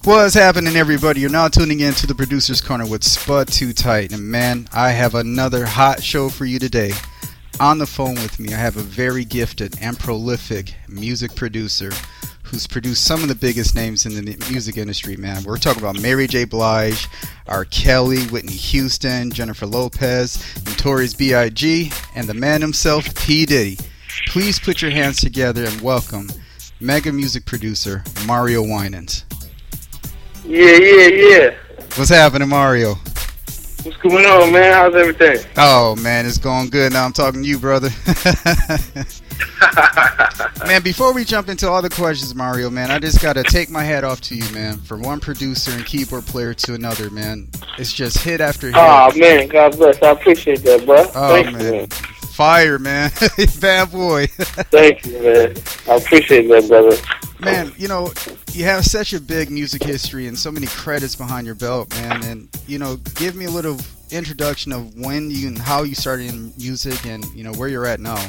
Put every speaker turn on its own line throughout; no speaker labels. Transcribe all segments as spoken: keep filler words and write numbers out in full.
What's happening, everybody? You're now tuning in to the Producer's Corner with Spud Too Tight. And man, I have another hot show for you today. On the phone with me, I have a very gifted and prolific music producer who's produced some of the biggest names in the music industry, man. We're talking about Mary J. Blige, R. Kelly, Whitney Houston, Jennifer Lopez, Notorious B I G, and the man himself, P. Diddy. Please put your hands together and welcome mega music producer Mario Winans.
Yeah, yeah, yeah.
What's happening, Mario?
What's going on, man? How's everything?
Oh, man, it's going good. Now I'm talking to you, brother. Man, before we jump into all the questions, Mario, man, I just got to take my hat off to you, man. From one producer and keyboard player to another, man. It's just hit after hit.
Oh, man, God bless. I appreciate that, bro.
Oh,
Thank
man.
you, man.
Fire, man. Bad boy.
Thank you, man. I appreciate that, brother.
Man, you know, you have such a big music history and so many credits behind your belt, man. And, you know, give me a little introduction of when you and how you started in music and, you know, where you're at now.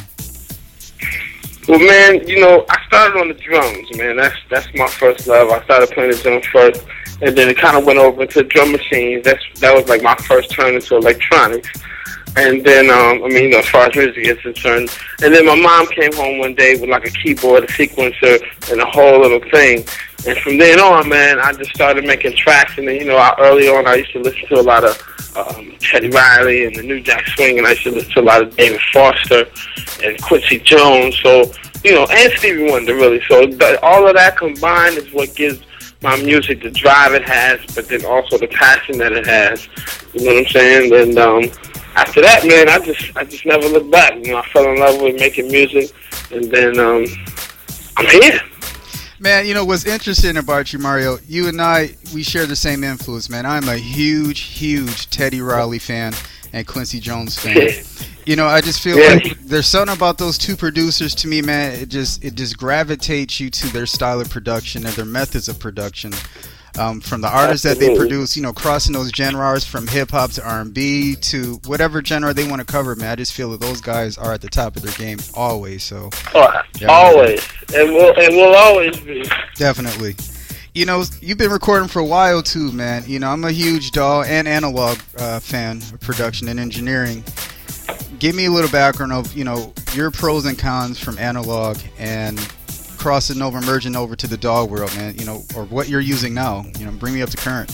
Well, man, you know, I started on the drums, man. That's that's my first love. I started playing the drums first, and then it kind of went over into drum machines. That's That was like my first turn into electronics. And then, um, I mean, you know, as far as music is concerned. And then my mom came home one day with like a keyboard, a sequencer, and a whole little thing. And from then on, man, I just started making tracks. And then, you know, I, early on, I used to listen to a lot of um, Teddy Riley and the New Jack Swing, and I used to listen to a lot of David Foster and Quincy Jones. So, you know, and Stevie Wonder, really. So th- all of that combined is what gives my music the drive it has, but then also the passion that it has. You know what I'm saying? And, um... after that, man, I just I just never looked back. You know, I fell in love with making music, and then um, I'm here.
Man, you know what's interesting about you, Mario? You and I, we share the same influence, man. I'm a huge, huge Teddy Riley fan and Quincy Jones fan. You know, I just feel
yeah.
like there's something about those two producers to me, man. It just it just gravitates you to their style of production and their methods of production. Um, from the artists Absolutely. that they produce, you know, crossing those genres from hip-hop to R and B to whatever genre they want to cover, man. I just feel that those guys are at the top of their game always. So,
oh, yeah, always. And we'll, and we'll always be.
Definitely. You know, you've been recording for a while, too, man. You know, I'm a huge D A W and analog uh, fan of production and engineering. Give me a little background of, you know, your pros and cons from analog and crossing over, merging over to the D A W world, man, you know, or what you're using now, you know, bring me up to current.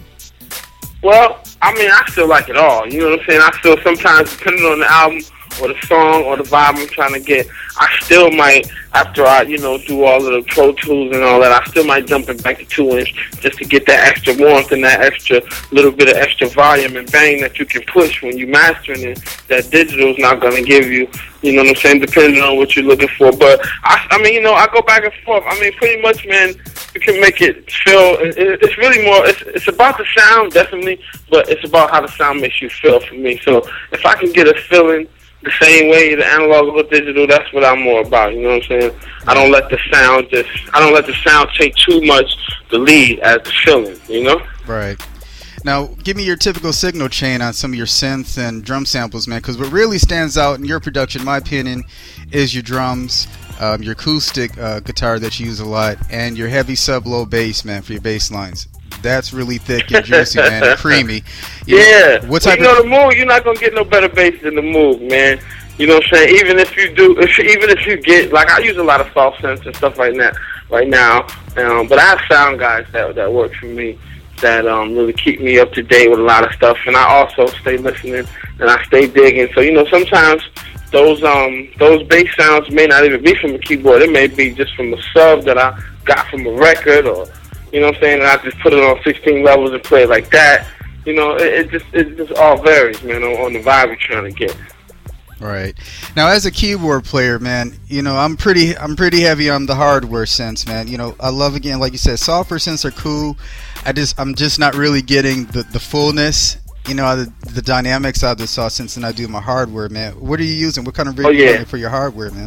Well, I mean, I still like it all, you know what I'm saying? I still sometimes, depending on the album or the song or the vibe I'm trying to get, I still might, after I, you know, do all of the Pro Tools and all that, I still might jump it back to two inch just to get that extra warmth and that extra little bit of extra volume and bang that you can push when you mastering it. That digital's not going to give you, you know what I'm saying, depending on what you're looking for. But, I, I mean, you know, I go back and forth. I mean, pretty much, man, you can make it feel, it, it's really more, it's, it's about the sound, definitely, but it's about how the sound makes you feel for me. So if I can get a feeling the same way, the analog or digital, that's what I'm more about, you know what I'm saying? I don't let the sound just, I don't let the sound take too much the lead as the feeling, you know?
Right. Now, give me your typical signal chain on some of your synth and drum samples, man, because what really stands out in your production, in my opinion, is your drums, um, your acoustic uh, guitar that you use a lot, and your heavy sub-low bass, man, for your bass lines. That's really thick and juicy, man, and creamy. You
yeah.
Know, what type
well, you
of...
know, the Moog, you're not going to get no better bass than the Moog, man. You know what I'm saying? Even if you do, if even if you get, like, I use a lot of soft synths and stuff like that right now, um, but I have sound guys that that work for me that um, really keep me up to date with a lot of stuff, and I also stay listening and I stay digging. So, you know, sometimes those um those bass sounds may not even be from a keyboard. It may be just from a sub that I got from a record, or, you know what I'm saying, and I just put it on sixteen levels and play it like that. You know, it, it just it just all varies, man, on, on the vibe you're trying to get.
Right. Now, as a keyboard player, man, you know, I'm pretty I'm pretty heavy on the hardware sense, man. You know, I love, again, like you said, software synths are cool. I just I'm just not really getting the, the fullness, you know, the, the dynamics out of the soft synths than I do my hardware, man. What are you using? What kind of rig
oh,
are you
yeah.
using for your hardware, man?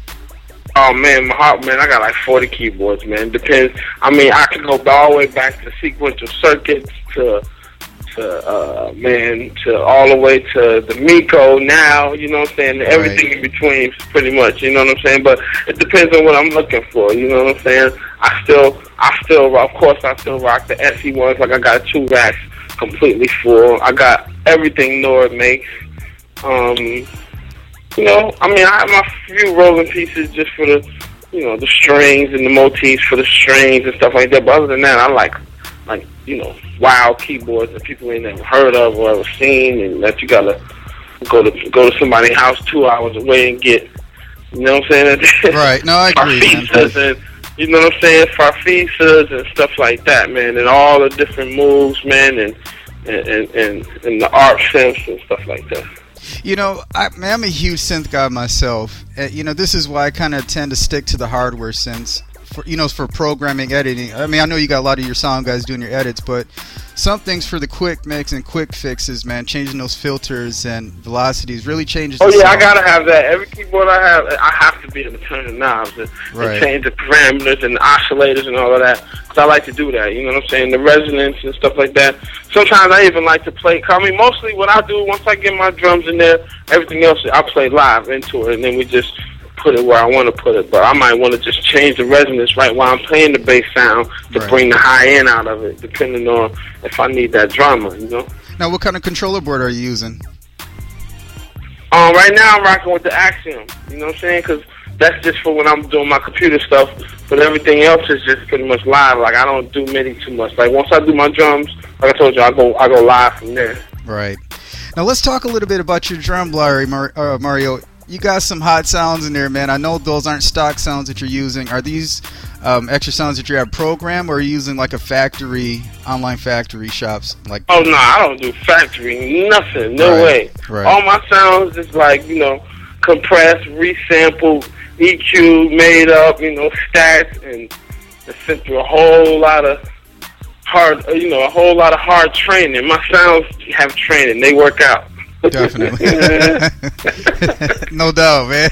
Oh, man, my heart, man, I got like forty keyboards, man. Depends. I mean, I can go all the way back to sequential circuits, to, to uh, man, to all the way to the Miko now, you know what I'm saying? Everything right. in between, pretty much, you know what I'm saying? But it depends on what I'm looking for, you know what I'm saying? I still I still, of course, I still rock the S E ones. Like I got two racks completely full. I got everything Nord makes. Um, you know, I mean, I have my few rolling pieces just for the, you know, the strings and the motifs for the strings and stuff like that. But other than that, I like, like, you know, wild keyboards that people ain't never heard of or ever seen, and that you gotta go to go to somebody's house two hours away and get. You know what I'm saying?
Right. No, I agree.
Farfisas and, you know what I'm saying? Farfisas and stuff like that, man, and all the different moves, man, and and and, and the art sense and stuff like that.
You know, I, man, I'm a huge synth guy myself. Uh, you know, this is why I kind of tend to stick to the hardware synths. For, you know, for programming, editing. I mean, I know you got a lot of your sound guys doing your edits, but some things for the quick mix and quick fixes, man, changing those filters and velocities really changes.
Oh
the
yeah,
sound.
I gotta have that. Every keyboard I have, I have to be able to turn the knobs and,
Right.
and change the parameters and the oscillators and all of that. Cause I like to do that. You know what I'm saying? The resonance and stuff like that. Sometimes I even like to play. I mean, mostly what I do once I get my drums in there, everything else I play live into it, and then we just put it where I want to put it. But I might want to just change the resonance right while I'm playing the bass sound to
Right.
bring the high end out of it, depending on if I need that drama, you know?
Now, what kind of controller board are you using?
Um, right now I'm rocking with the Axiom, you know what I'm saying? Because that's just for when I'm doing my computer stuff, but everything else is just pretty much live. Like, I don't do MIDI too much. Like, once I do my drums, like I told you, I go I go live from there.
Right. Now, let's talk a little bit about your drum library, Mar- uh, Mario. You got some hot sounds in there, man. I know those aren't stock sounds that you're using. Are these um, extra sounds that you have programmed, or are you using like a factory, online factory shops? Like,
Oh, no, I don't do factory, nothing, no
Right,
way.
right.
All my sounds is like, you know, compressed, resampled, E Q, made up, you know, stats, and it's sent through a whole lot of hard, you know, a whole lot of hard training. My sounds have training. They work out.
definitely. No doubt, man.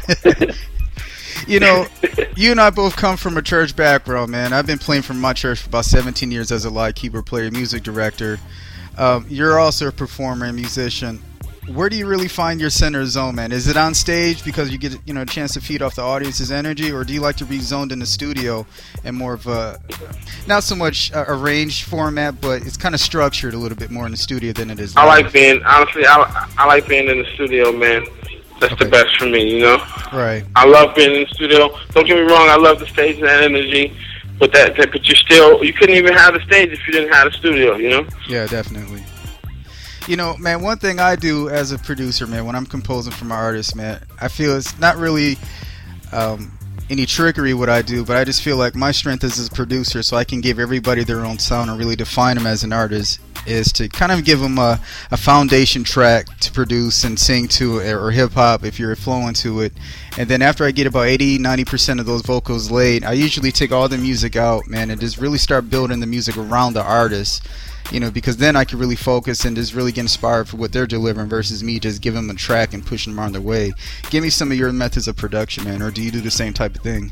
You know, you and I both come from a church background, man. I've been playing for my church for about seventeen years as a live keyboard player, music director. Um, you're also a performer and musician. Where do you really find your center zone, man? Is it on stage because you get, you know, a chance to feed off the audience's energy, or do you like to be zoned in the studio and more of a, not so much a arranged format, but it's kind of structured a little bit more in the studio than it is
I
live?
like being, honestly, I, I like being in the studio, man. That's
Okay.
the best for me, you know?
Right.
I love being in the studio. Don't get me wrong, I love the stage and that energy, but that, that but you still, you couldn't even have the stage if you didn't have the studio, you know?
Yeah, definitely. You know, man, one thing I do as a producer, man, when I'm composing for my artists, man, I feel it's not really um, any trickery what I do, but I just feel like my strength as a producer, so I can give everybody their own sound and really define them as an artist, is to kind of give them a, a foundation track to produce and sing to, or hip-hop if you're flowing to it. And then after I get about eighty, ninety percent of those vocals laid, I usually take all the music out, man, and just really start building the music around the artist. You know, because then I can really focus and just really get inspired for what they're delivering versus me just giving them a track and pushing them on their way. Give me some of your methods of production, man, or do you do the same type of thing?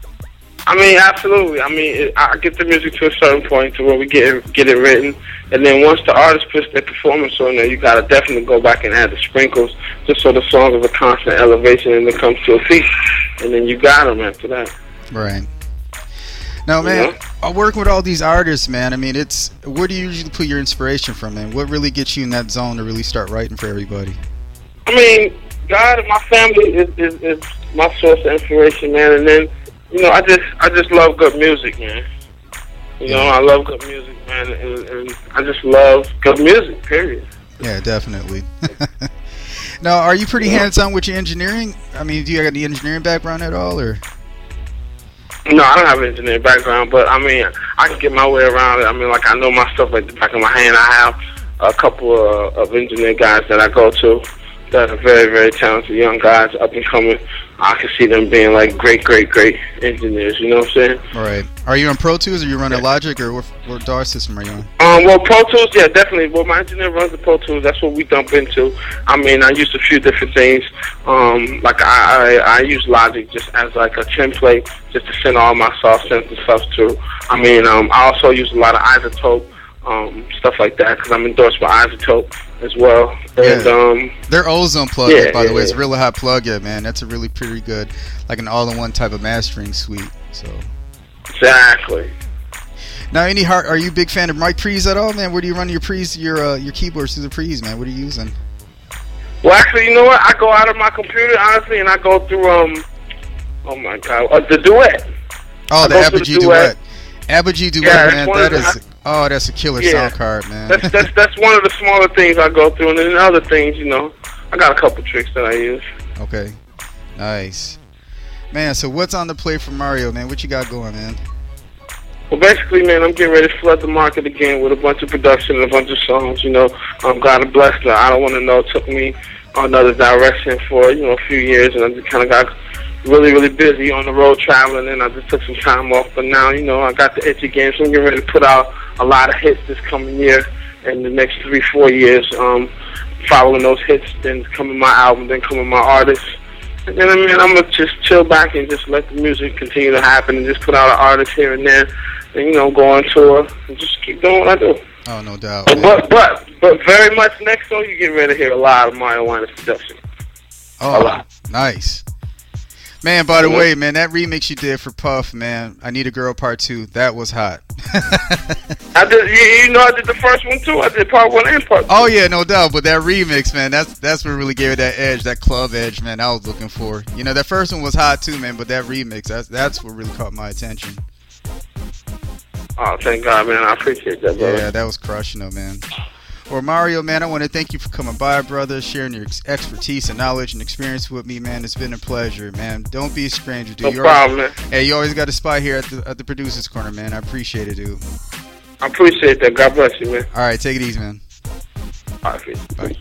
I mean, absolutely. I mean, it, I get the music to a certain point to where we get it, get it written, and then once the artist puts their performance on there, you gotta definitely go back and add the sprinkles, just so the song is a constant elevation and it comes to a peak, and then you got them after that.
Right. Now, man,
Yeah.
I work with all these artists, man. I mean, it's where do you usually put your inspiration from, man? What really gets you in that zone to really start writing for everybody?
I mean, God and my family is, is, is my source of inspiration, man. And then, you know, I just I just love good music, man. You know, I love good music, man, and, and I just love good music, period.
Yeah, definitely. Now, are you pretty hands-on with your engineering? I mean, do you got the engineering background at all, or?
No, I don't have an engineering background, but I mean, I can get my way around it. I mean, like, I know my stuff like the back of my hand. I have a couple of, of engineer guys that I go to that are very, very talented young guys, up and coming. I can see them being like great, great, great engineers. You know what I'm saying?
All right. Are you on Pro Tools, or you run a Logic, or what, what D A W system are you on?
Um, well, Pro Tools, yeah, definitely. Well, my engineer runs the Pro Tools. That's what we dump into. I mean, I use a few different things. Um, like I, I, I use Logic just as like a template, just to send all my soft synth and stuff to. I mean, um, I also use a lot of Isotope, um, stuff like that, because I'm endorsed by Isotope as well. And
Yeah.
um,
Their Ozone plugin,
Yeah,
by the
yeah,
way, it's a
yeah.
really hot plugin, man. That's a really pretty good, like an all-in-one type of mastering suite. So,
exactly.
Now, any hard? Are you a big fan of Mike Prees at all, man? Where do you run your Prees, your uh, your keyboards through the Prees, man? What are you using?
Well, actually, you know what? I go out of my computer, honestly, and I go through, um, oh my God, uh, the Duet.
Oh, the Apogee Duet. Apogee Duet,
yeah,
man. That is, I, oh, that's a killer yeah, sound card, man.
That's, that's, that's one of the smaller things I go through, and then other things, you know, I got a couple tricks that I use.
Okay. Nice. Man, so what's on the plate for Mario, man? What you got going, man?
Well, basically, man, I'm getting ready to flood the market again with a bunch of production and a bunch of songs, you know. Um, God bless her. I Don't Want to Know took me another direction for, you know, a few years, and I just kind of got really, really busy on the road traveling, and I just took some time off. But now, you know, I got the itch again, so I'm getting ready to put out a lot of hits this coming year and the next three, four years. Um, following those hits, then coming my album, then coming my artists. And then, I mean, I'm going to just chill back and just let the music continue to happen and just put out an artist here and there and, you know, go on tour and just keep doing what I do.
Oh, no doubt.
But, but, but, but very much next show, you get ready to hear a lot of Mario Winans production.
Oh, a lot. Nice. Man, by the mm-hmm. way, man, that remix you did for Puff, man, I Need a Girl Part two, that was hot.
I did, you, you know, I did the first one too. I did part one and part two.
Oh yeah, no doubt. But that remix, man, that's that's what really gave it that edge, that club edge, man. I was looking for. You know, that first one was hot too, man. But that remix, that's that's what really caught my attention.
Oh, thank God, man. I appreciate that, brother.
Yeah, that was crushing, though, man. Well, Mario, man, I want to thank you for coming by, brother, sharing your expertise and knowledge and experience with me, man. It's been a pleasure, man. Don't be a stranger, dude.
No
you
problem, always,
man. Hey, you always got a spot here at the at the Producer's Corner, man. I appreciate it, dude.
I appreciate that. God bless you, man.
All right, take it easy, man.
All right, peace.
Bye.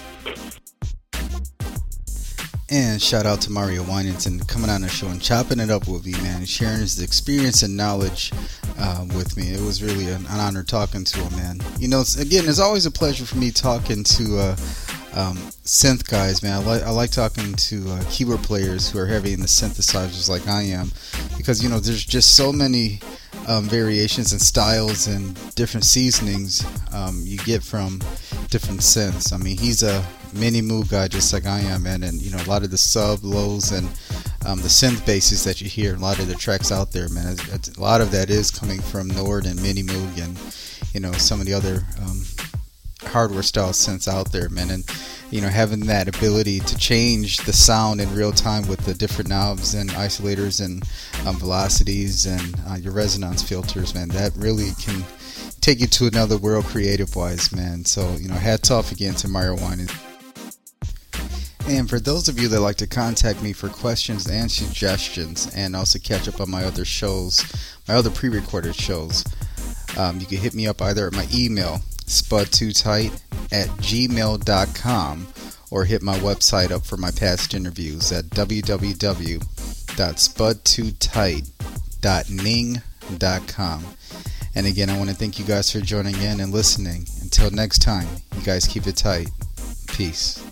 And shout out to Mario Winans and coming on the show and chopping it up with me, man, sharing his experience and knowledge uh, with me. It was really an, an honor talking to him, man. You know, it's, again, it's always a pleasure for me talking to uh, um, synth guys, man. I like I like talking to uh, keyboard players who are heavy in the synthesizers like I am, because, you know, there's just so many um, variations and styles and different seasonings um, you get from different synths. I mean, he's a mini Moog guy just like I am, man, and you know, a lot of the sub lows and um, the synth basses that you hear, a lot of the tracks out there, man, it's, it's, a lot of that is coming from Nord and mini Moog and, you know, some of the other um, hardware style synths out there, man. And you know, having that ability to change the sound in real time with the different knobs and isolators and um, velocities and uh, your resonance filters, man, that really can take you to another world creative wise, man. So, you know, hats off again to Mario Winans. And for those of you that like to contact me for questions and suggestions, and also catch up on my other shows, my other pre-recorded shows, um, you can hit me up either at my email, spud too tight at gmail dot com, or hit my website up for my past interviews at w w w dot spud too tight dot ning dot com. And again, I want to thank you guys for joining in and listening. Until next time, you guys keep it tight. Peace.